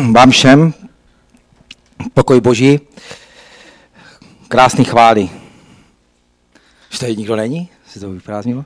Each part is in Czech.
vám všem, pokoj Boží, krásný chvály. Už tady nikdo není? Se to vyprázdnilo?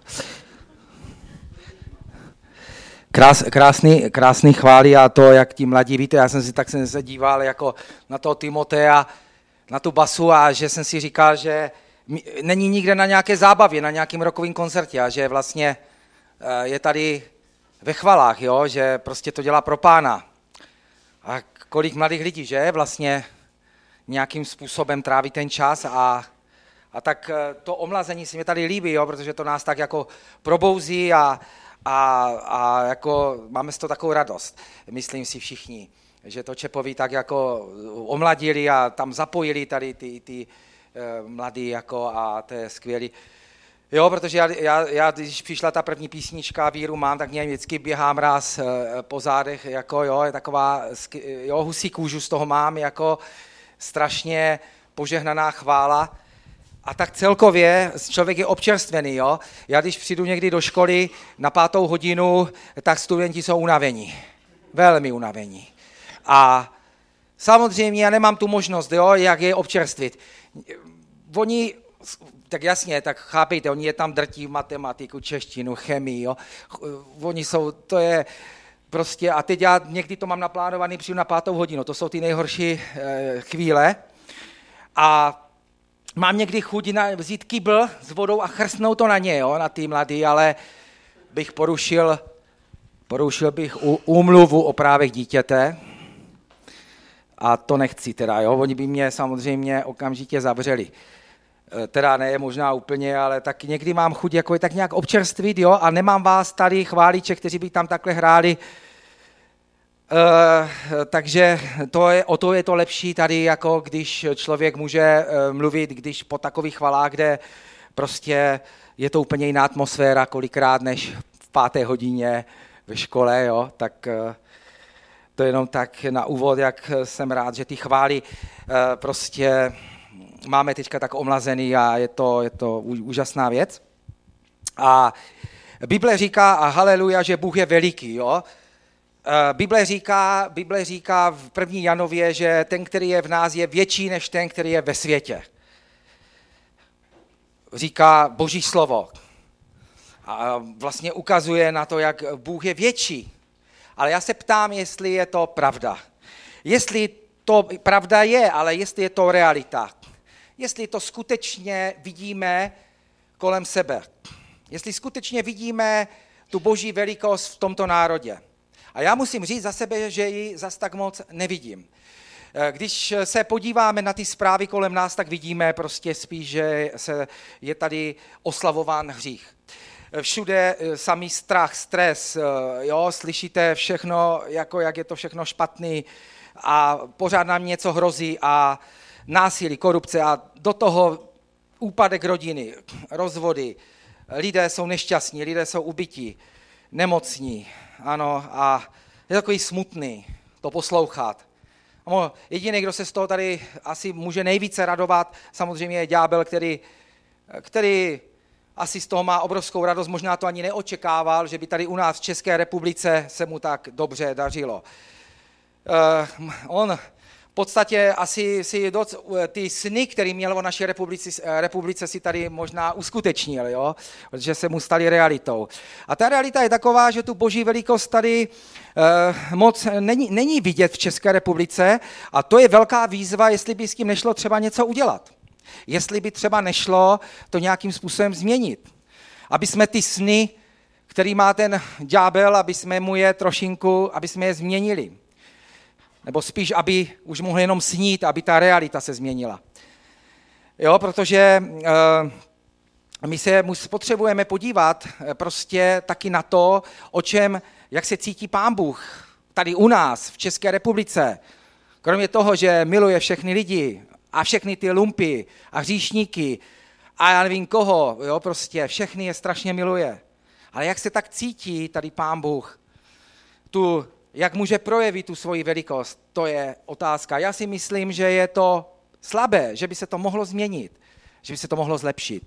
Krásný chvály a to, jak ti mladí, víte, já jsem se díval jako na toho Timotea, na tu basu a že jsem si říkal, že není nikde na nějaké zábavě, na nějakém rockovém koncertě a že vlastně je tady ve chvalách, jo? Že prostě to dělá pro Pána. A kolik mladých lidí, že vlastně nějakým způsobem tráví ten čas a tak to omlazení se mi tady líbí, jo? Protože to nás tak jako probouzí a jako máme z toho takovou radost. Myslím si všichni, že to Čepovi tak jako omladili a tam zapojili tady ty mladí jako a to je skvělý. Jo, protože já když přišla ta první písnička Víru mám, tak mě vždycky běhá mráz po zádech, jako jo, je taková, jo, husí kůžu z toho mám, jako strašně požehnaná chvála. A tak celkově člověk je občerstvený, jo. Já když přijdu někdy do školy na 5. hodinu, tak studenti jsou unavení, velmi unavení. A samozřejmě já nemám tu možnost, jo, jak je občerstvit. Oni, tak jasně, tak chápejte, oni je tam drtí matematiku, češtinu, chemii, jo. Oni jsou, to je prostě, a teď já někdy to mám naplánovaný, přijdu na 5. hodinu, to jsou ty nejhorší chvíle. A mám někdy chuť vzít kýbl s vodou a chrstnout to na ně, jo, na ty mladý, ale bych porušil bych úmluvu o právech dítěte a to nechci teda, jo, oni by mě samozřejmě okamžitě zavřeli. Teda ne, možná úplně, ale tak někdy mám chuť jako tak nějak občerstvit, jo, a nemám vás tady chváliče, kteří by tam takhle hráli, takže o to je to lepší tady, jako když člověk může mluvit, když po takových chvalách, kde prostě je to úplně jiná atmosféra kolikrát než v 5. hodině ve škole, jo, tak to je jenom tak na úvod, jak jsem rád, že ty chvály prostě máme teďka tak omlazený a je to úžasná věc. A Bible říká, a haleluja, že Bůh je veliký, jo. Bible říká v 1. Janově, že ten, který je v nás, je větší než ten, který je ve světě. Říká Boží slovo. A vlastně ukazuje na to, jak Bůh je větší. Ale já se ptám, jestli je to pravda. Jestli to pravda je, ale jestli je to realita. Jestli to skutečně vidíme kolem sebe. Jestli skutečně vidíme tu Boží velikost v tomto národě. A já musím říct za sebe, že ji zas tak moc nevidím. Když se podíváme na ty zprávy kolem nás, tak vidíme prostě spíš, že je tady oslavován hřích. Všude samý strach, stres, jo, slyšíte všechno, jako jak je to všechno špatný a pořád nám něco hrozí a násilí, korupce a do toho úpadek rodiny, rozvody, lidé jsou nešťastní, lidé jsou ubití, nemocní, ano, a je takový smutný to poslouchat. Jediný, kdo se z toho tady asi může nejvíce radovat, samozřejmě je ďábel, který asi z toho má obrovskou radost, možná to ani neočekával, že by tady u nás v České republice se mu tak dobře dařilo. On v podstatě asi ty sny, který měl o naší republice si tady možná uskutečnil, jo? Protože se mu staly realitou. A ta realita je taková, že tu Boží velikost tady moc není vidět v České republice a to je velká výzva, jestli by s tím nešlo třeba něco udělat. Jestli by třeba nešlo to nějakým způsobem změnit. Aby jsme ty sny, který má ten ďábel, aby jsme mu je trošinku, aby jsme je změnili. Nebo spíš, aby už mohl jenom snít, aby ta realita se změnila. Jo, protože my se potřebujeme podívat prostě taky na to, jak se cítí Pán Bůh tady u nás, v České republice. Kromě toho, že miluje všechny lidi a všechny ty lumpy a hříšníky a já nevím koho, jo, prostě všechny je strašně miluje. Ale jak se tak cítí tady Pán Bůh, jak může projevit tu svoji velikost, to je otázka. Já si myslím, že je to slabé, že by se to mohlo změnit, že by se to mohlo zlepšit.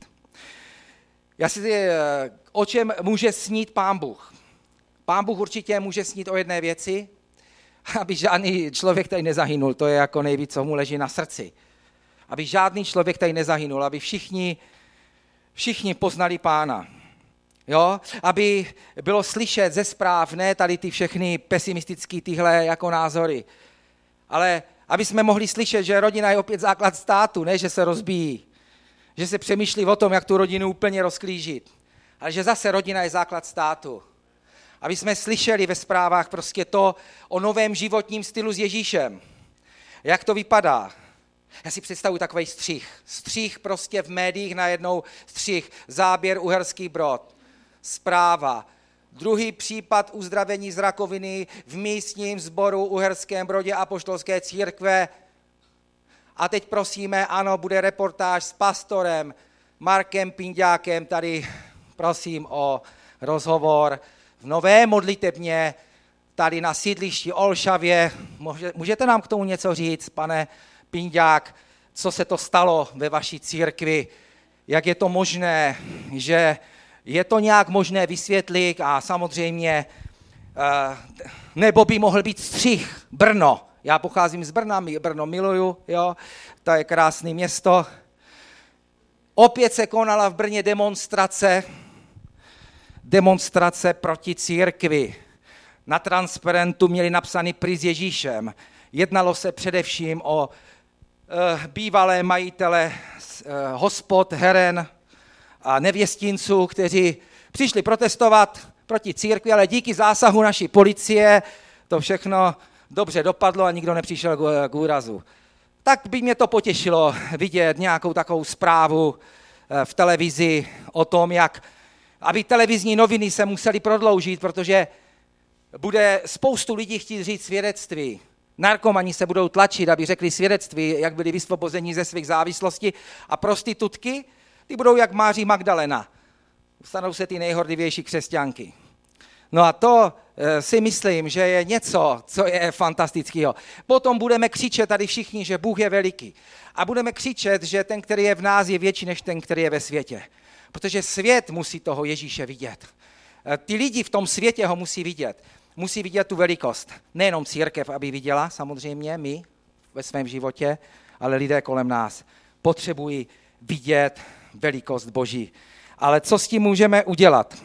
O čem může snít Pán Bůh? Pán Bůh určitě může snít o jedné věci, aby žádný člověk tady nezahynul, to je jako nejvíc, co mu leží na srdci. Aby žádný člověk tady nezahynul, aby všichni poznali Pána. Jo? Aby bylo slyšet ze zpráv, ne tady ty všechny pesimistické tyhle jako názory, ale aby jsme mohli slyšet, že rodina je opět základ státu, ne že se rozbíjí, že se přemýšlí o tom, jak tu rodinu úplně rozklížit, ale že zase rodina je základ státu. Aby jsme slyšeli ve zprávách prostě to o novém životním stylu s Ježíšem. Jak to vypadá? Já si představuji takový střih prostě v médiích najednou, záběr Uherský Brod, zpráva, druhý případ uzdravení z rakoviny v místním sboru Uherském Brodě apoštolské církve. A teď prosíme, ano, bude reportáž s pastorem Markem Pinďákem, tady prosím o rozhovor v nové modlitebně, tady na sídlišti Olšavě. Můžete nám k tomu něco říct, pane Pinďák, co se to stalo ve vaší církvi, jak je to možné, že je to nějak možné vysvětlit a samozřejmě, nebo by mohl být střih Brno. Já pocházím z Brna, Brno miluju, jo, to je krásné město. Opět se konala v Brně demonstrace proti církvi. Na transparentu měli napsaný Prý s Ježíšem. Jednalo se především o bývalé majitele hospod, heren a nevěstinců, kteří přišli protestovat proti církvi, ale díky zásahu naší policie to všechno dobře dopadlo a nikdo nepřišel k úrazu. Tak by mě to potěšilo vidět nějakou takovou zprávu v televizi o tom, aby televizní noviny se musely prodloužit, protože bude spoustu lidí chtít říct svědectví. Narkomani se budou tlačit, aby řekli svědectví, jak byli vysvobozeni ze svých závislostí, a prostitutky, ty budou jak Máří Magdalena. Stanou se ty nejhorlivější křesťanky. No a to si myslím, že je něco, co je fantastického. Potom budeme křičet tady všichni, že Bůh je veliký. A budeme křičet, že ten, který je v nás, je větší než ten, který je ve světě. Protože svět musí toho Ježíše vidět. Ty lidi v tom světě ho musí vidět. Musí vidět tu velikost. Nejenom církev, aby viděla, samozřejmě my ve svém životě, ale lidé kolem nás potřebují vidět velikost Boží. Ale co s tím můžeme udělat?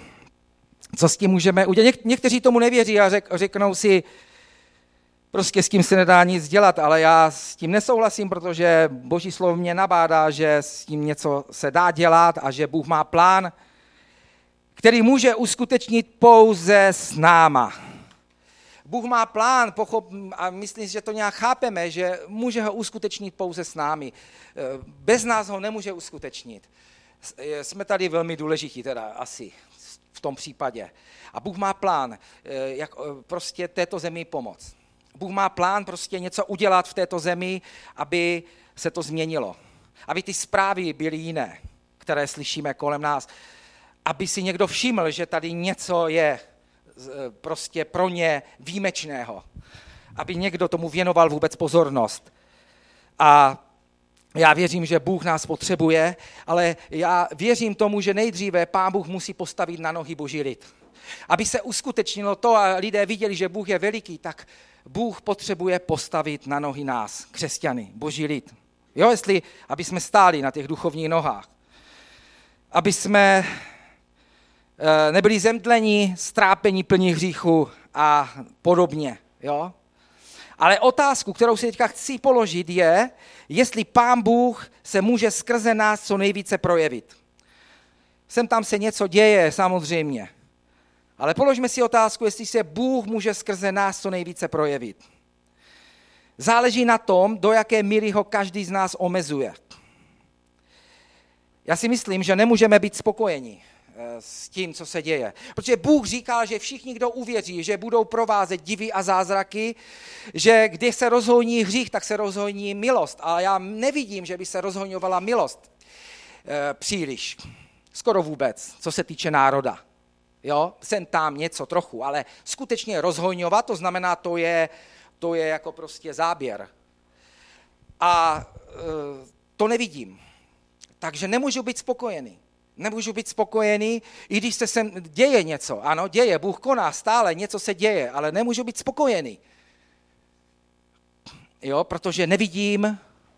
Někteří tomu nevěří a řeknou si, prostě s tím se nedá nic dělat, ale já s tím nesouhlasím, protože Boží slovo mě nabádá, že s tím něco se dá dělat a že Bůh má plán, který může uskutečnit pouze s náma. Bůh má plán, a myslím, že to nějak chápeme, že může ho uskutečnit pouze s námi. Bez nás ho nemůže uskutečnit. Jsme tady velmi důležití teda asi v tom případě. A Bůh má plán, jak prostě této zemi pomoct. Bůh má plán prostě něco udělat v této zemi, aby se to změnilo. Aby ty zprávy byly jiné, které slyšíme kolem nás. Aby si někdo všiml, že tady něco je prostě pro ně výjimečného. Aby někdo tomu věnoval vůbec pozornost. A já věřím, že Bůh nás potřebuje, ale já věřím tomu, že nejdříve Pán Bůh musí postavit na nohy Boží lid. Aby se uskutečnilo to a lidé viděli, že Bůh je veliký, tak Bůh potřebuje postavit na nohy nás, křesťany, Boží lid. Jo, aby jsme stáli na těch duchovních nohách. Aby jsme nebyli zemdlení, strápení, plní hříchu a podobně. Jo? Ale otázku, kterou si teďka chci položit, je, jestli Pán Bůh se může skrze nás co nejvíce projevit. Sem tam se něco děje, samozřejmě. Ale položme si otázku, jestli se Bůh může skrze nás co nejvíce projevit. Záleží na tom, do jaké míry ho každý z nás omezuje. Já si myslím, že nemůžeme být spokojeni s tím, co se děje. Protože Bůh říkal, že všichni, kdo uvěří, že budou provázet divy a zázraky, že když se rozhoní hřích, tak se rozhoní milost. A já nevidím, že by se rozhoňovala milost příliš. Skoro vůbec, co se týče národa. Jo, sem tam něco trochu, ale skutečně rozhojňovat, to znamená, to je jako prostě záběr. A to nevidím. Takže nemůžu být spokojený. Nemůžu být spokojený, i když se sem děje něco. Ano, děje, Bůh koná stále, něco se děje, ale nemůžu být spokojený. jo, protože nevidím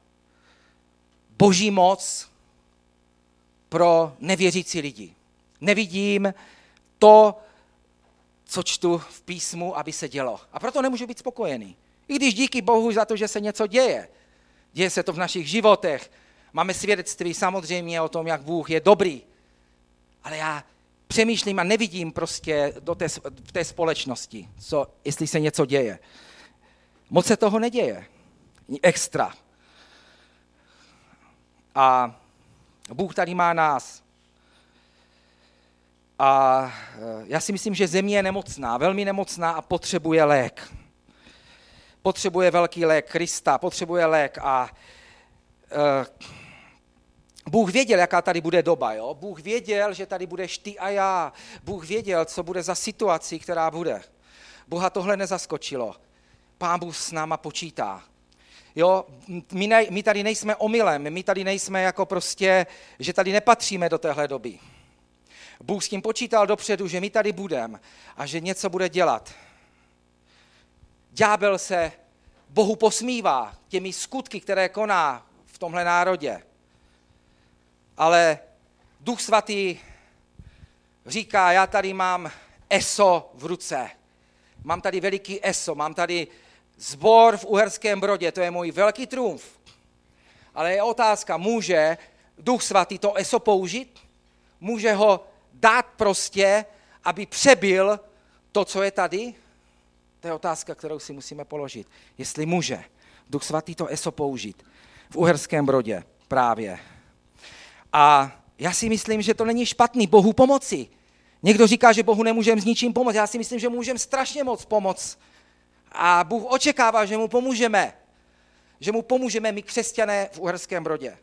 Boží moc pro nevěřící lidi. Nevidím to, co čtu v písmu, aby se dělo. A proto nemůžu být spokojený. I když díky Bohu za to, že se něco děje. Děje se to v našich životech. Máme svědectví samozřejmě o tom, jak Bůh je dobrý. Ale já přemýšlím a nevidím prostě v té společnosti, jestli se něco děje. Moc se toho neděje. Extra. A Bůh tady má nás. A já si myslím, že země je nemocná, velmi nemocná a potřebuje lék. Potřebuje velký lék Krista, potřebuje lék a Bůh věděl, jaká tady bude doba. Jo? Bůh věděl, že tady budeš ty a já. Bůh věděl, co bude za situaci, která bude. Boha tohle nezaskočilo. Pán Bůh s náma počítá. Jo? My tady nejsme omylem, my tady nejsme jako prostě, že tady nepatříme do téhle doby. Bůh s tím počítal dopředu, že my tady budeme a že něco bude dělat. Ďábel se Bohu posmívá těmi skutky, které koná v tomhle národě. Ale Duch Svatý říká, já tady mám ESO v ruce. Mám tady veliký ESO, mám tady sbor v Uherském Brodě, to je můj velký trumf. Ale je otázka, může Duch Svatý to ESO použít? Může ho dát prostě, aby přebil to, co je tady? To je otázka, kterou si musíme položit. Jestli může Duch Svatý to ESO použít v Uherském Brodě právě. A já si myslím, že to není špatný Bohu pomoci. Někdo říká, že Bohu nemůžeme s ničím pomoct. Já si myslím, že můžeme strašně moc pomoct. A Bůh očekává, že mu pomůžeme. Že mu pomůžeme my křesťané v Uherském Brodě.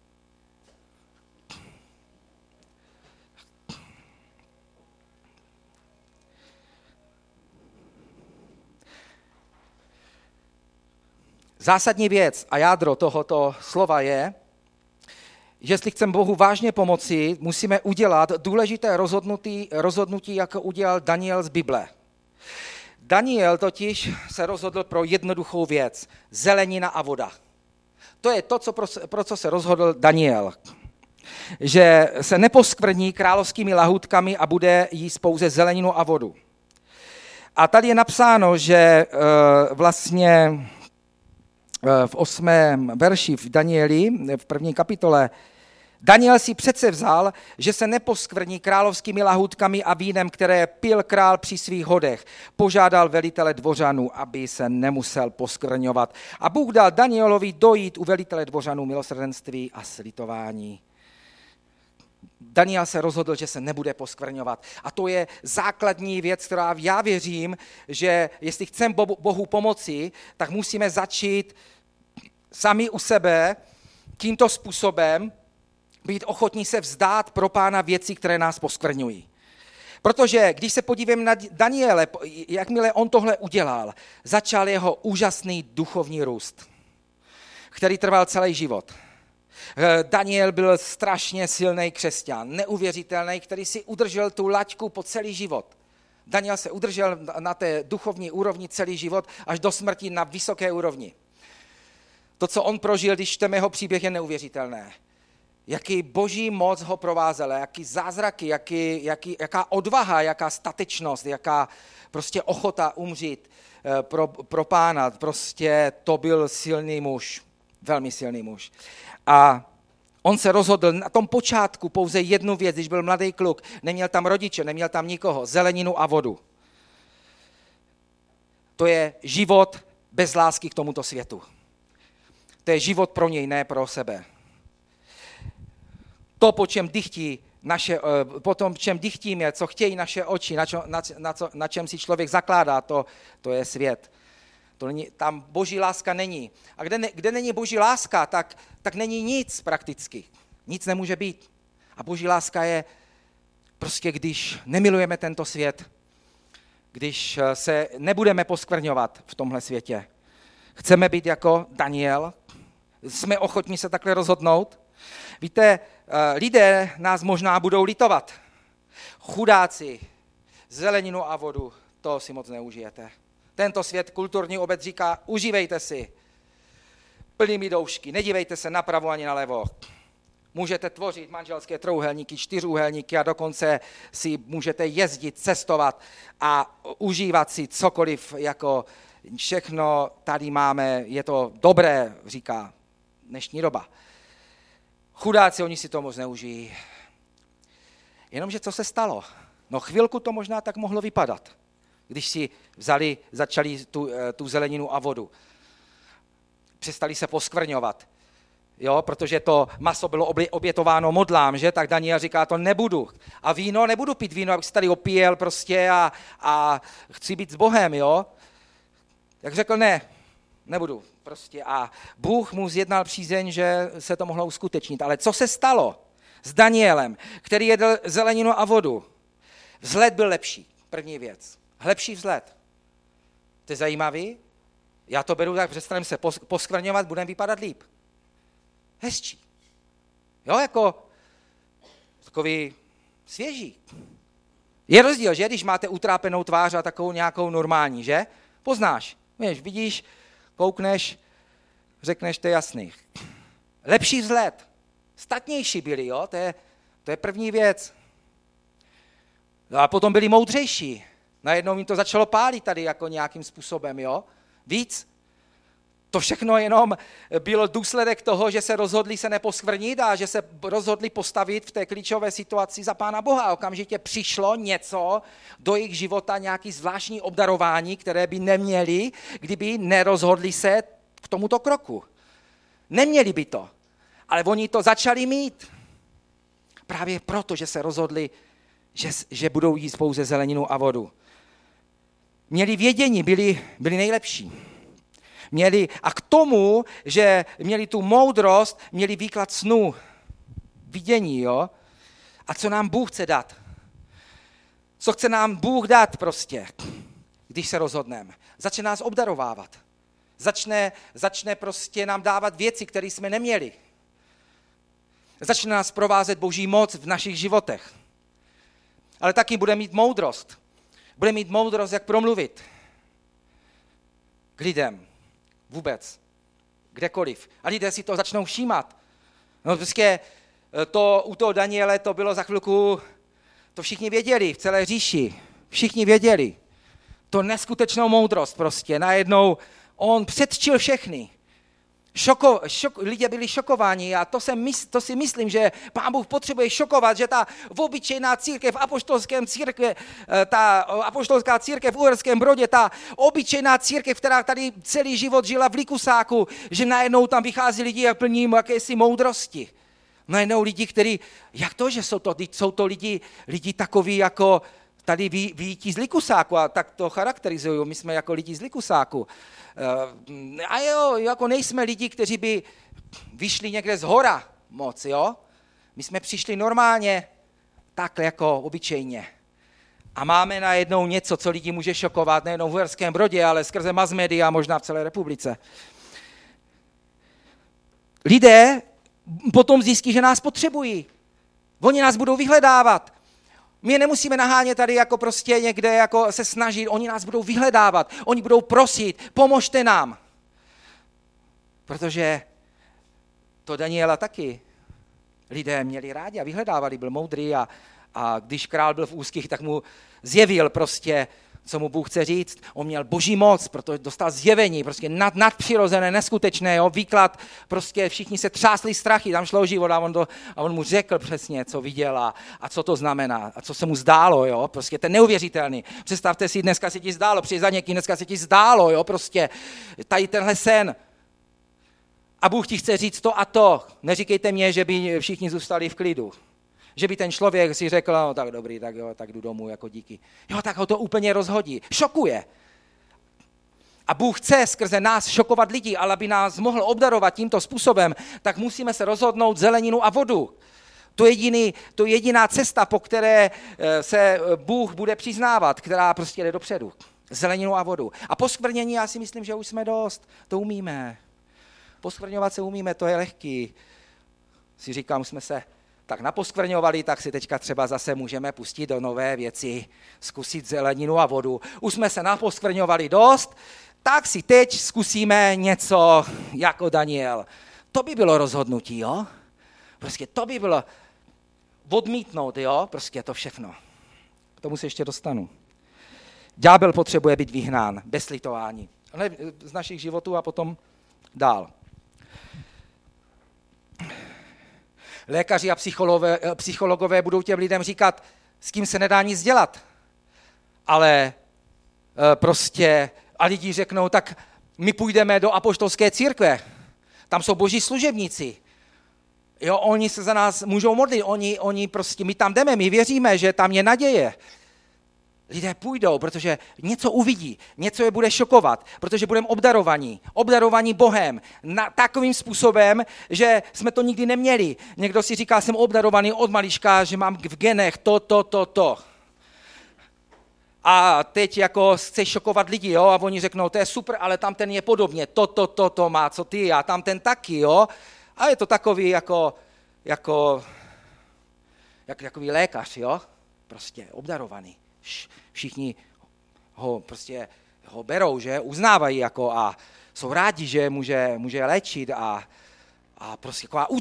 Zásadní věc a jádro tohoto slova je, že jestli chceme Bohu vážně pomoci, musíme udělat důležité rozhodnutí, jako udělal Daniel z Bible. Daniel totiž se rozhodl pro jednoduchou věc. Zelenina a voda. To je to, pro co se rozhodl Daniel. Že se neposkvrní královskými lahůdkami a bude jíst pouze zeleninu a vodu. A tady je napsáno, že vlastně v 8. verši v Danieli, v 1. kapitole, Daniel si přece vzal, že se neposkvrní královskými lahůdkami a vínem, které pil král při svých hodech. Požádal velitele dvořanů, aby se nemusel poskvrňovat. A Bůh dal Danielovi dojít u velitele dvořanů milosrdenství a slitování. Daniel se rozhodl, že se nebude poskvrňovat. A to je základní věc, která já věřím, že jestli chceme Bohu pomoci, tak musíme začít sami u sebe tímto způsobem být ochotní se vzdát pro Pána věcí, které nás poskvrňují. Protože když se podívám na Daniele, jakmile on tohle udělal, začal jeho úžasný duchovní růst, který trval celý život. Daniel byl strašně silný křesťan, neuvěřitelný, který si udržel tu laťku po celý život. Daniel se udržel na té duchovní úrovni celý život až do smrti na vysoké úrovni. To, co on prožil, když čteme jeho příběh, je neuvěřitelné. Jaký boží moc ho provázela, jaký zázraky, jaká odvaha, jaká statečnost, jaká prostě ochota umřít pro Pána. Prostě to byl silný muž, velmi silný muž. A on se rozhodl na tom počátku pouze jednu věc, když byl mladý kluk, neměl tam rodiče, neměl tam nikoho, zeleninu a vodu. To je život bez lásky k tomuto světu. To je život pro něj, ne pro sebe. To, po čem dychtíme, co chtějí naše oči, na čem si člověk zakládá, to je svět. Tam boží láska není. A kde není boží láska, tak není nic prakticky. Nic nemůže být. A boží láska je prostě, když nemilujeme tento svět, když se nebudeme poskvrňovat v tomhle světě. Chceme být jako Daniel, jsme ochotní se takhle rozhodnout. Víte, lidé nás možná budou litovat. Chudáci, zeleninu a vodu, to si moc neužijete. Tento svět, kulturní obec říká, užívejte si. plnými doušky. Nedívejte se napravo ani nalevo. Můžete tvořit manželské trojúhelníky, čtyřúhelníky a dokonce si můžete jezdit, cestovat a užívat si cokoliv, jako všechno tady máme, je to dobré, říká dnešní doba. Chudáci, oni si to moc neužijí. Jenomže co se stalo? No chvilku to možná tak mohlo vypadat, když si začali tu zeleninu a vodu. Přestali se poskvrňovat. Jo, protože to maso bylo obětováno modlám, že? Tak Daniel říká, to nebudu. A víno, nebudu pít víno, abych se tady opíjel prostě a chci být s Bohem, jo? Jak řekl, ne, nebudu prostě. A Bůh mu zjednal přízeň, že se to mohlo uskutečnit. Ale co se stalo s Danielem, který jedl zeleninu a vodu? Vzhled byl lepší, první věc. Lepší vzhled. To je zajímavý. Já to beru tak, přestaneme se poskvrňovat, budeme vypadat líp. Hezčí. Jo, jako takový svěží. Je rozdíl, že? Když máte utrápenou tvář a takovou nějakou normální, že? Poznáš. Víš, vidíš, koukneš, řekneš, to je jasný. Lepší vzhled. Statnější byli, jo? To je první věc. No a potom byli moudřejší. Najednou jim to začalo pálit tady jako nějakým způsobem, jo? Víc. To všechno jenom byl důsledek toho, že se rozhodli se neposkvrnit a že se rozhodli postavit v té klíčové situaci za Pána Boha. Okamžitě přišlo něco do jejich života, nějaký zvláštní obdarování, které by neměli, kdyby nerozhodli se k tomuto kroku. Neměli by to, ale oni to začali mít. Právě proto, že se rozhodli, že budou jíst pouze zeleninu a vodu. Měli vědění, byli nejlepší. A k tomu, že měli tu moudrost, měli výklad snů, vidění, jo? A co nám Bůh chce dát? Co chce nám Bůh dát prostě, když se rozhodneme? Začne nás obdarovávat. Začne prostě nám dávat věci, které jsme neměli. Začne nás provázet Boží moc v našich životech. Ale taky bude mít moudrost. Bude mít moudrost, jak promluvit k lidem. Vůbec. Kdekoliv. A lidé si to začnou všímat. No prostě u toho Daniele to bylo za chvilku, to všichni věděli v celé říši. Všichni věděli. To neskutečnou moudrost prostě. Najednou on předčil všechny. Lidé byli šokováni a to si myslím, že Pán Bůh potřebuje šokovat, že ta obyčejná církev, ta apoštolská církev v Uherském Brodě, ta obyčejná církev, která tady celý život žila v Likusáku, že najednou tam vychází lidi a plní jakési moudrosti. Najednou lidi, kteří, jak to, že jsou to lidi takoví jako tady vyjítí z Likusáku a tak to charakterizují, my jsme jako lidi z Likusáku. A jo, jako nejsme lidi, kteří by vyšli někde z hora moc, jo. My jsme přišli normálně, takhle jako obyčejně. A máme najednou něco, co lidi může šokovat, nejenom v Uherském Brodě, ale skrze mass media a možná v celé republice. Lidé potom zjistí, že nás potřebují. Oni nás budou vyhledávat. My je nemusíme nahánět tady jako prostě někde jako se snažit, oni nás budou vyhledávat, oni budou prosit, pomožte nám. Protože to Daniela taky lidé měli rádi a vyhledávali, byl moudrý a když král byl v úzkých, tak mu zjevil prostě, co mu Bůh chce říct. On měl boží moc, protože dostal zjevení, prostě nadpřirozené, neskutečné, jo, výklad, prostě všichni se třásli strachy, tam šlo o život a on mu řekl přesně, co viděl a co to znamená a co se mu zdálo, jo, prostě to je neuvěřitelný. Představte si, dneska se ti zdálo, přijď za někým, dneska se ti zdálo, jo, prostě tady tenhle sen. A Bůh ti chce říct to a to. Neříkejte mě, že by všichni zůstali v klidu. Že by ten člověk si řekl, no tak dobrý, tak jo, tak jdu domů, jako díky. Jo, tak ho to úplně rozhodí. Šokuje. A Bůh chce skrze nás šokovat lidi, ale aby nás mohl obdarovat tímto způsobem, tak musíme se rozhodnout zeleninu a vodu. To je jediná cesta, po které se Bůh bude přiznávat, která prostě jde dopředu. Zeleninu a vodu. A poskvrnění, já si myslím, že už jsme dost. To umíme. Poskvrňovat se umíme, to je lehký. Si říkám, jsme se tak naposkvrňovali, tak si teďka třeba zase můžeme pustit do nové věci, zkusit zeleninu a vodu. Už jsme se naposkvrňovali dost, tak si teď zkusíme něco jako Daniel. To by bylo rozhodnutí, jo? Prostě to by bylo odmítnout, jo? Prostě to všechno. K tomu se ještě dostanu. Ďábel potřebuje být vyhnán, bez litování. Z našich životů a potom dál. Lékaři a psychologové budou těm lidem říkat, s kým se nedá nic dělat. Ale prostě, a lidi řeknou, tak my půjdeme do apoštolské církve. Tam jsou boží služebníci. Jo, oni se za nás můžou modlit, oni prostě, my tam jdeme, my věříme, že tam je naděje. Lidé půjdou, protože něco uvidí, něco je bude šokovat, protože budeme obdarovaní Bohem takovým způsobem, že jsme to nikdy neměli. Někdo si říká, jsem obdarovaný od malička, že mám v genech to. A teď jako chceš šokovat lidi, jo, a oni řeknou, to je super, ale tam ten je podobně, to má, co ty, a tam ten taky, jo. A je to takový jako takový lékař, jo, prostě obdarovaný. Všichni ho berou, že uznávají jako a jsou rádi, že může léčit a prostě taková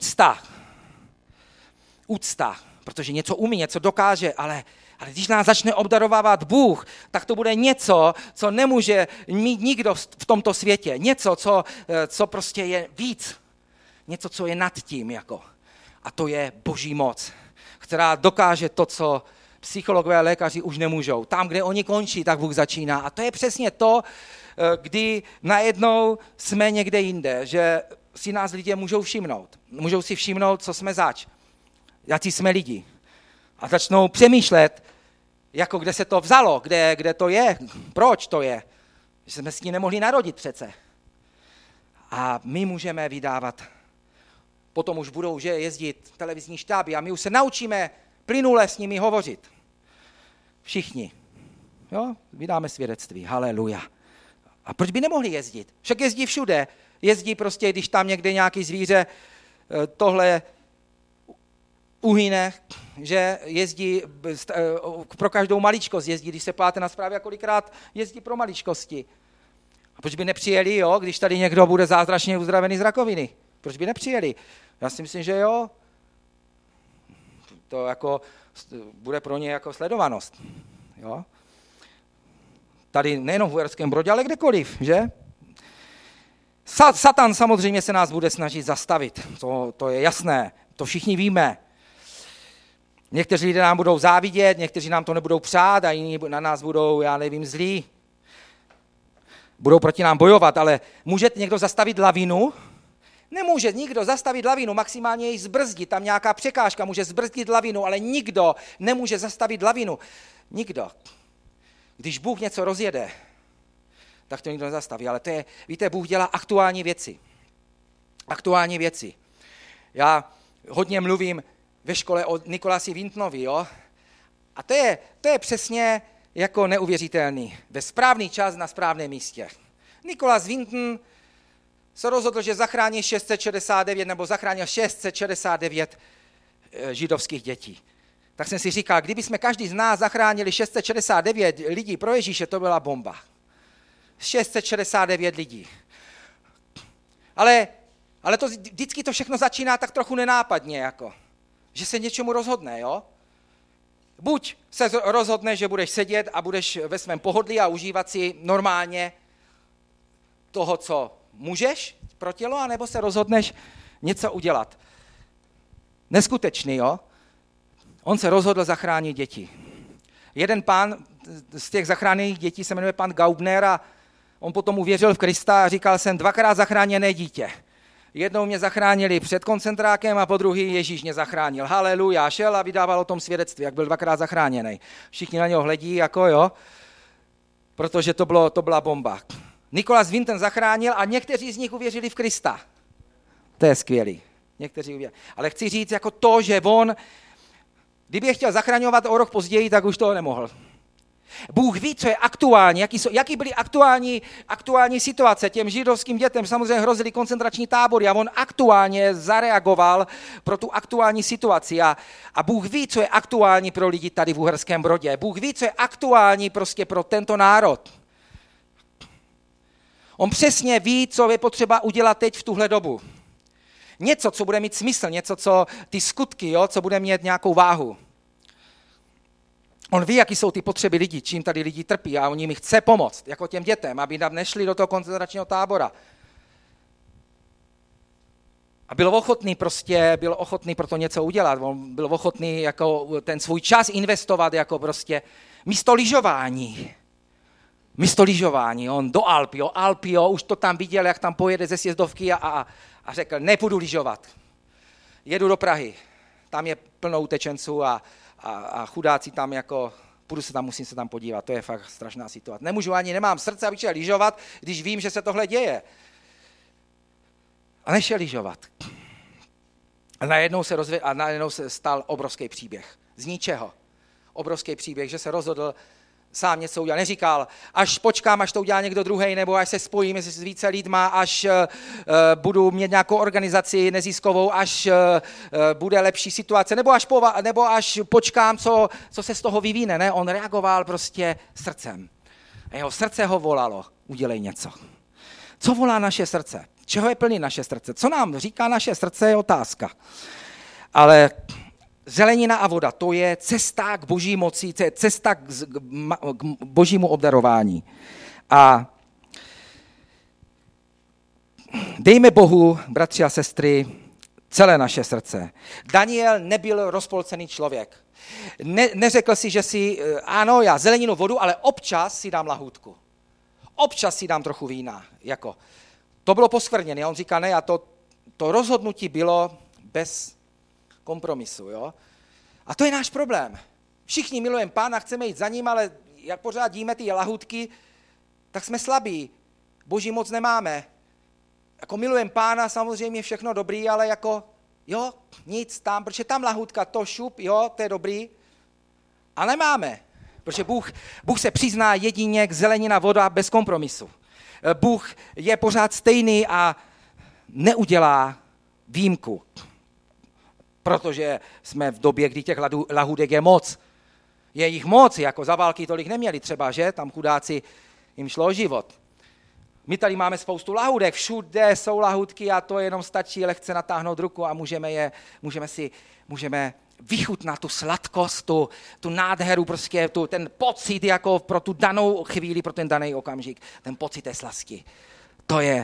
úcta, protože něco umí, něco dokáže, ale když nás začne obdarovávat Bůh, tak to bude něco, co nemůže mít nikdo v tomto světě. Něco, co prostě je víc. Něco, co je nad tím. Jako. A to je Boží moc, která dokáže to, co psychologové a lékaři už nemůžou. Tam, kde oni končí, tak Bůh začíná. A to je přesně to, kdy najednou jsme někde jinde, že si nás lidé můžou všimnout. Můžou si všimnout, co jsme zač. Jací jsme lidi. A začnou přemýšlet, jako kde se to vzalo, kde to je, proč to je. Že jsme s tím nemohli narodit přece. A my můžeme vydávat. Potom už budou jezdit televizní štáby a my už se naučíme plynule s nimi hovořit. Všichni. Jo? Vydáme svědectví. Haleluja. A proč by nemohli jezdit? Však jezdí všude. Jezdí prostě, když tam někde nějaký zvíře tohle uhyne, že jezdí pro každou maličkost jezdí, když se ptáte na zprávy, a kolikrát jezdí pro maličkosti. A proč by nepřijeli, jo, když tady někdo bude zázračně uzdravený z rakoviny? Proč by nepřijeli? Já si myslím, že jo. To jako bude pro ně jako sledovanost. Jo? Tady nejenom v Uherském Brodě, ale kdekoliv, že? Satan samozřejmě se nás bude snažit zastavit. To je jasné, to všichni víme. Někteří lidé nám budou závidět, někteří nám to nebudou přát a jiní na nás budou, já nevím, zlí. Budou proti nám bojovat, ale může někdo zastavit lavinu? Nemůže nikdo zastavit lavinu, maximálně ji zbrzdit. Tam nějaká překážka může zbrzdit lavinu, ale nikdo nemůže zastavit lavinu. Nikdo. Když Bůh něco rozjede, tak to nikdo nezastaví. Ale to je, víte, Bůh dělá aktuální věci. Aktuální věci. Já hodně mluvím ve škole o Nikolasi Vintnovi, jo? A to je přesně jako neuvěřitelný. Ve správný čas na správném místě. Nicholas Winton se rozhodl, že zachrání 669 nebo zachránil 669 židovských dětí. Tak jsem si říkal, kdyby jsme každý z nás zachránili 669 lidí pro Ježíše, to byla bomba. 669 lidí. Ale to vždycky to všechno začíná tak trochu nenápadně, jako, že se něčemu rozhodne, jo? Buď se rozhodne, že budeš sedět a budeš ve svém pohodlí a užívat si normálně toho, co můžeš pro tělo, anebo se rozhodneš něco udělat. Neskutečný, jo? On se rozhodl zachránit děti. Jeden pán z těch zachráněných dětí se jmenuje pan Gaubner a on potom uvěřil v Krista a říkal, jsem 2krát zachráněné dítě. Jednou mě zachránili před koncentrákem a po druhý Ježíš mě zachránil. Haleluja, šel a vydával o tom svědectví, jak byl 2krát zachráněný. Všichni na něho hledí, jako jo, protože to byla bomba. Nicholas Winton zachránil a někteří z nich uvěřili v Krista. To je skvělý. Někteří uvěřili. Ale chci říct jako to, že on, kdyby je chtěl zachraňovat o rok později, tak už toho nemohl. Bůh ví, co je aktuální, jaký byly aktuální situace těm židovským dětem. Samozřejmě hrozily koncentrační tábory a on aktuálně zareagoval pro tu aktuální situaci. A Bůh ví, co je aktuální pro lidi tady v Uherském Brodě. Bůh ví, co je aktuální prostě pro tento národ. On přesně ví, co je potřeba udělat teď v tuhle dobu. Něco, co bude mít smysl, něco, co ty skutky, jo, co bude mít nějakou váhu. On ví, jaký jsou ty potřeby lidí, čím tady lidi trpí a on jim chce pomoct, jako těm dětem, aby tam nešli do toho koncentračního tábora. A byl ochotný pro to něco udělat. On byl ochotný jako ten svůj čas investovat jako prostě místo lyžování. On do Alpio, už to tam viděl, jak tam pojede ze sjezdovky a řekl, nepůjdu lyžovat. Jedu do Prahy, tam je plno utečenců a chudáci tam jako, musím se tam podívat, to je fakt strašná situace. Nemám srdce, abych šel lyžovat, když vím, že se tohle děje. A nešel lyžovat. A najednou se stal obrovský příběh. Z ničeho. Obrovský příběh, že se rozhodl sám něco udělat. Neříkal, až počkám, až to udělá někdo druhej, nebo až se spojím s více lidma, až budu mít nějakou organizaci neziskovou, až bude lepší situace, nebo až počkám, co se z toho vyvíne. Ne, on reagoval prostě srdcem. A jeho srdce ho volalo, udělej něco. Co volá naše srdce? Čeho je plný naše srdce? Co nám říká naše srdce, je otázka. Ale zelenina a voda, to je cesta k boží moci, to je cesta k božímu obdarování. A dejme Bohu, bratři a sestry, celé naše srdce. Daniel nebyl rozpolcený člověk. Neřekl si, že ano, já zeleninu, vodu, ale občas si dám lahůdku. Občas si dám trochu vína. Jako. To bylo poskvrněné. On říká, ne, a to rozhodnutí bylo bez kompromisu. Jo? A to je náš problém. Všichni milujeme Pána, chceme jít za ním, ale jak pořád díme ty lahůdky, tak jsme slabí. Boží moc nemáme. Jako milujeme Pána, samozřejmě všechno dobrý, ale jako, jo, nic tam, protože tam lahůdka, to šup, jo, to je dobrý. A nemáme. Protože Bůh se přizná jedině k zelenina, voda bez kompromisu. Bůh je pořád stejný a neudělá výjimku. Protože jsme v době, kdy těch lahůdek je moc. Je jich moc, jako za války tolik neměli třeba, že? Tam chudáci jim šlo o život. My tady máme spoustu lahůdek, všude jsou lahůdky a to jenom stačí lehce natáhnout ruku a můžeme vychutnat tu sladkost, tu nádheru, prostě ten pocit jako pro tu danou chvíli, pro ten daný okamžik, ten pocit té slasti. To je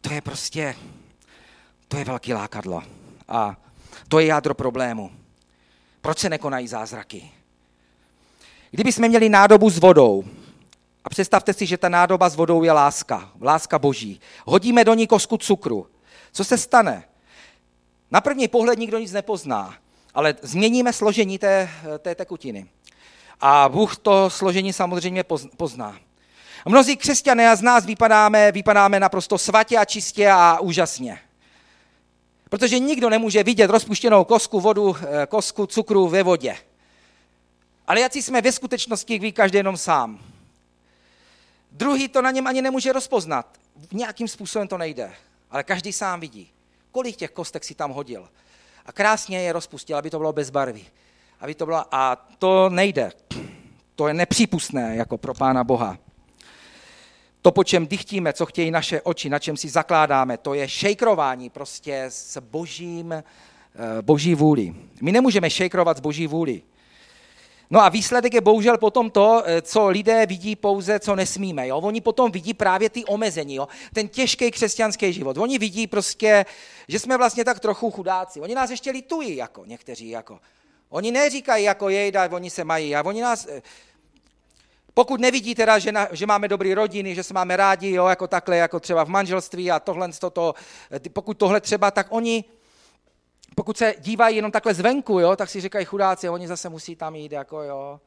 velký lákadlo. A to je jádro problému. Proč se nekonají zázraky? Kdybychom měli nádobu s vodou, a představte si, že ta nádoba s vodou je láska Boží. Hodíme do ní kosku cukru. Co se stane? Na první pohled nikdo nic nepozná, ale změníme složení té tekutiny. A Bůh to složení samozřejmě pozná. A mnozí křesťané a z nás vypadáme naprosto svatě a čistě a úžasně. Protože nikdo nemůže vidět rozpuštěnou kosku cukru ve vodě. Ale jací jsme ve skutečnosti, ví každý jenom sám. Druhý to na něm ani nemůže rozpoznat. Nějakým způsobem to nejde. Ale každý sám vidí, kolik těch kostek si tam hodil. A krásně je rozpustil, aby to bylo bez barvy. A to nejde. To je nepřípustné jako pro Pána Boha. To, po čem dychtíme, co chtějí naše oči, na čem si zakládáme, to je šejkrování prostě s boží vůli. My nemůžeme šejkrovat s boží vůli. No a výsledek je bohužel potom to, co lidé vidí pouze, co nesmíme. Jo? Oni potom vidí právě ty omezení, jo? Ten těžký křesťanský život. Oni vidí prostě, že jsme vlastně tak trochu chudáci. Oni nás ještě litují, jako někteří. Jako. Oni neříkají, jako jejda, oni se mají. A oni nás, pokud nevidí teda, že máme dobrý rodiny, že se máme rádi, jo? Jako takhle, jako třeba v manželství a pokud tohle třeba, tak oni, pokud se dívají jenom takhle zvenku, jo, tak si říkají chudáci, oni zase musí tam jít, jako jo.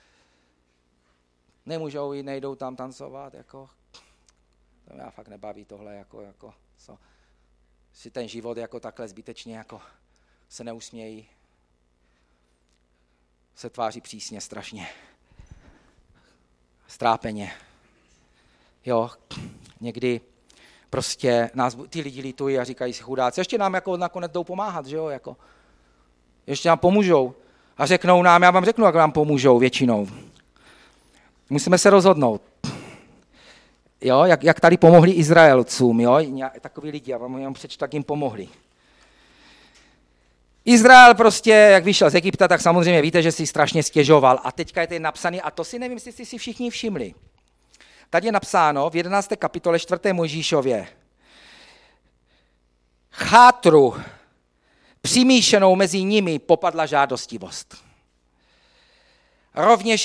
Nemůžou jít, nejdou tam tancovat, jako. To mě fakt nebaví tohle, jako co. Si ten život jako takhle zbytečně, jako se neusmějí. Se tváří přísně, strašně. Strápeně. Jo, někdy prostě nás ty lidi litují a říkají si chudáci. Ještě nám jako nakonec jdou pomáhat, že jo, jako. Ještě nám pomůžou. A řeknou nám, já vám řeknu, jak nám pomůžou většinou. Musíme se rozhodnout. Jo, jak tady pomohli Izraelcům, jo, takový lidi, já vám jenom přečtu, tak jim pomohli. Izrael prostě, jak vyšel z Egypta, tak samozřejmě víte, že si strašně stěžoval. A teďka je tady napsaný, a to si nevím, jestli si všichni všimli. Tady je napsáno v 11. kapitole 4. Mojžíšově. Chátru přimíšenou mezi nimi popadla žádostivost. Rovněž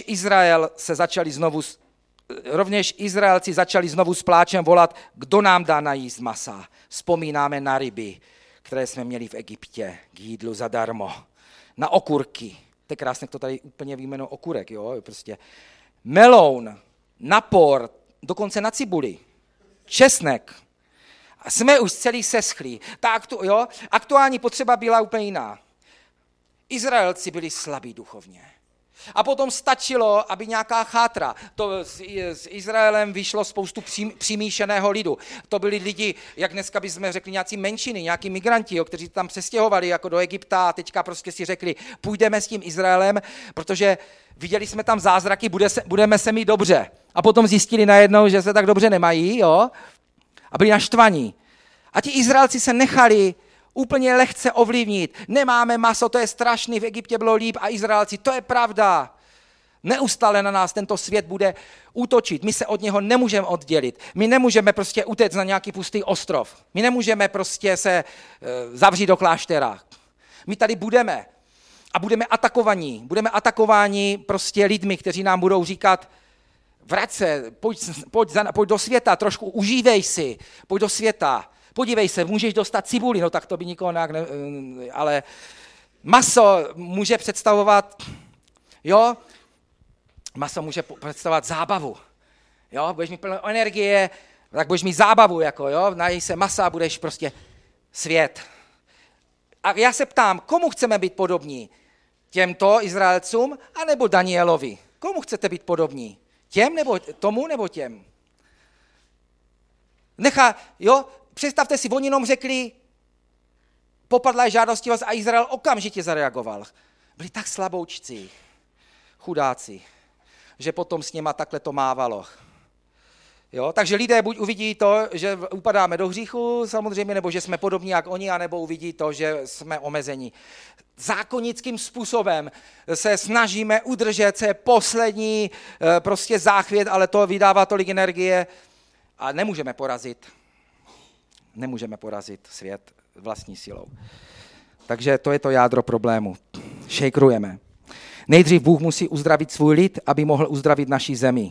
Izraelci začali znovu s pláčem volat, kdo nám dá najíst masa. Vzpomínáme na ryby, které jsme měli v Egyptě k jídlu zadarmo. Na okurky. To je krásně, to tady úplně výjmeno okurek, jo, prostě. Meloun, napor, dokonce na cibuli, česnek. A jsme už celý seschlí. Aktuální potřeba byla úplně jiná. Izraelci byli slabí duchovně. A potom stačilo, aby nějaká chátra. To s Izraelem vyšlo spoustu přimíšeného lidu. To byli lidi, jak dneska bychom řekli, nějací menšiny, nějaký migranti, kteří tam přestěhovali jako do Egypta a teďka prostě si řekli, půjdeme s tím Izraelem, protože viděli jsme tam zázraky, budeme se mít dobře. A potom zjistili najednou, že se tak dobře nemají, jo? A byli naštvaní. A ti Izraelci se nechali úplně lehce ovlivnit. Nemáme maso, to je strašný, v Egyptě bylo líp a Izraelci, to je pravda. Neustále na nás tento svět bude útočit. My se od něho nemůžeme oddělit. My nemůžeme prostě utéct na nějaký pustý ostrov. My nemůžeme prostě se zavřít do kláštera. My tady budeme a budeme atakovaní. Budeme atakováni prostě lidmi, kteří nám budou říkat, vrať se, pojď do světa, trošku užívej si, pojď do světa. Podívej se, můžeš dostat cibuli, no tak to by nikoho nějak ale maso může představovat, jo, maso může představovat zábavu, jo, budeš mít plnou energie, tak budeš mít zábavu, jako, jo, nají se masa a budeš prostě svět. A já se ptám, komu chceme být podobní? Těmto Izraelcům, anebo Danielovi? Komu chcete být podobní? Těm, nebo tomu, nebo těm? Představte si, oni jenom řekli, popadla je žádostivost a Izrael okamžitě zareagoval. Byli tak slaboučci, chudáci, že potom s něma takhle to mávalo. Jo? Takže lidé buď uvidí to, že upadáme do hříchu samozřejmě, nebo že jsme podobní jak oni, anebo uvidí to, že jsme omezení. Zákonickým způsobem se snažíme udržet se poslední prostě záchvět, ale to vydává tolik energie a nemůžeme porazit svět vlastní silou. Takže to je to jádro problému. Šejkrujeme. Nejdřív Bůh musí uzdravit svůj lid, aby mohl uzdravit naši zemi.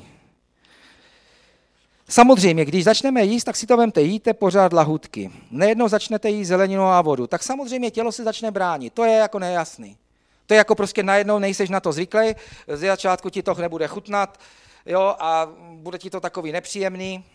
Samozřejmě, když začneme jíst, tak si to vemte, jíte pořád lahůdky. Nejednou začnete jíst zeleninu a vodu, tak samozřejmě tělo se začne bránit. To je jako nejasný. To je jako prostě najednou nejseš na to zvyklý, z začátku ti to nebude chutnat, jo, a bude ti to takový nepříjemný.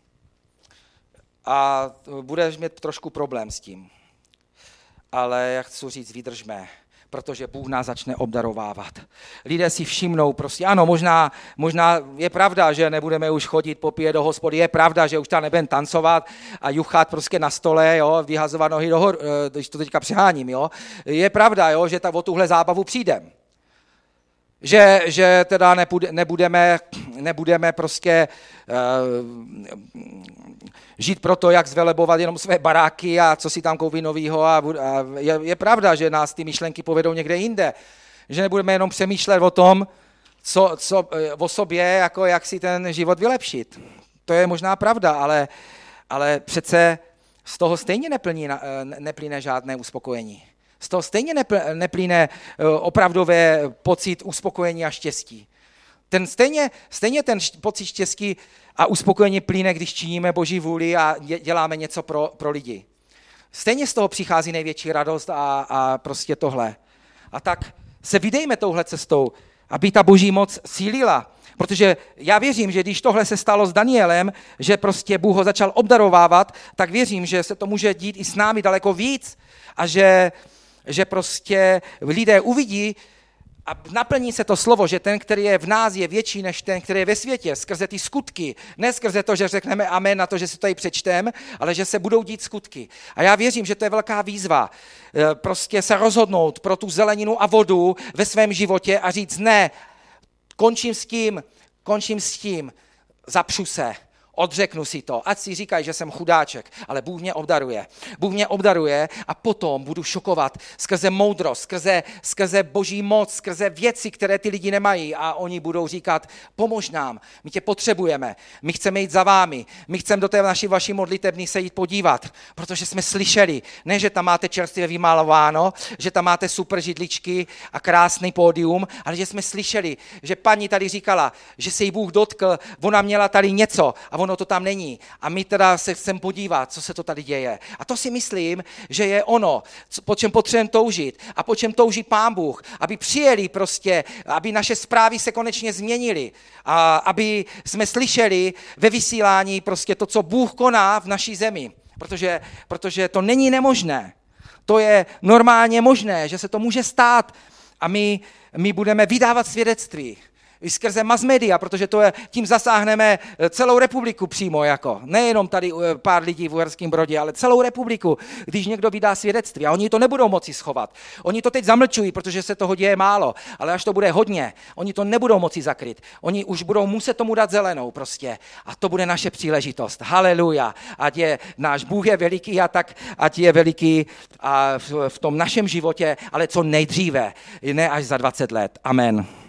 A budeš mít trošku problém s tím. Ale já chci říct, vydržme, protože Bůh nás začne obdarovávat. Lidé si všimnou prostě, ano, možná je pravda, že nebudeme už chodit popíjet do hospody, je pravda, že už tam nebudeme tancovat a juchat prostě na stole, jo, vyhazovat nohy do hor, když to teďka přeháním, jo. Je pravda, jo, že o tuhle zábavu přijdem. Že teda nebudeme prostě žít proto, jak zvelebovat jenom své baráky a co si tam koupí novýho a je pravda, že nás ty myšlenky povedou někde jinde. Že nebudeme jenom přemýšlet o tom, co o sobě, jako jak si ten život vylepšit. To je možná pravda, ale přece z toho stejně neplyne žádné uspokojení. Z toho stejně neplyne opravdové pocit uspokojení a štěstí. Stejně ten pocit štěstí a uspokojení plyne, když činíme Boží vůli a děláme něco pro lidi. Stejně z toho přichází největší radost a prostě tohle. A tak se vydejme touhle cestou, aby ta Boží moc sílila. Protože já věřím, že když tohle se stalo s Danielem, že prostě Bůh ho začal obdarovávat, tak věřím, že se to může dít i s námi daleko víc a že prostě lidé uvidí a naplní se to slovo, že ten, který je v nás, je větší než ten, který je ve světě, skrze ty skutky. Ne skrze to, že řekneme amen na to, že si to tady přečtem, ale že se budou dít skutky. A já věřím, že to je velká výzva. Prostě se rozhodnout pro tu zeleninu a vodu ve svém životě a říct ne, končím s tím, zapřu se, Odřeknu si to, ať si říkají, že jsem chudáček, ale Bůh mě obdaruje. Bůh mě obdaruje a potom budu šokovat skrze moudrost, skrze boží moc, skrze věci, které ty lidi nemají a oni budou říkat, pomož nám, my tě potřebujeme, my chceme jít za vámi, my chceme do té vaší modlitebny se jít podívat, protože jsme slyšeli, ne, že tam máte čerstvě vymalováno, že tam máte super židličky a krásný pódium, ale že jsme slyšeli, že paní tady říkala, že se jí Bůh dotkl, ona měla tady něco a ono to tam není. A my teda se chceme podívat, co se to tady děje. A to si myslím, že je ono, po čem potřebujeme toužit a po čem touží Pán Bůh, aby přijeli prostě, aby naše zprávy se konečně změnily a aby jsme slyšeli ve vysílání prostě to, co Bůh koná v naší zemi. Protože to není nemožné. To je normálně možné, že se to může stát a my budeme vydávat svědectví. I skrze mass media, protože tím zasáhneme celou republiku přímo, jako. Nejenom tady pár lidí v Uherském Brodě, ale celou republiku, když někdo vydá svědectví. A oni to nebudou moci schovat. Oni to teď zamlčují, protože se toho děje málo, ale až to bude hodně, oni to nebudou moci zakryt. Oni už budou muset tomu dát zelenou prostě. A to bude naše příležitost. Haleluja. Ať je náš Bůh je veliký a tak, ať je veliký a v tom našem životě, ale co nejdříve, ne až za 20 let. Amen.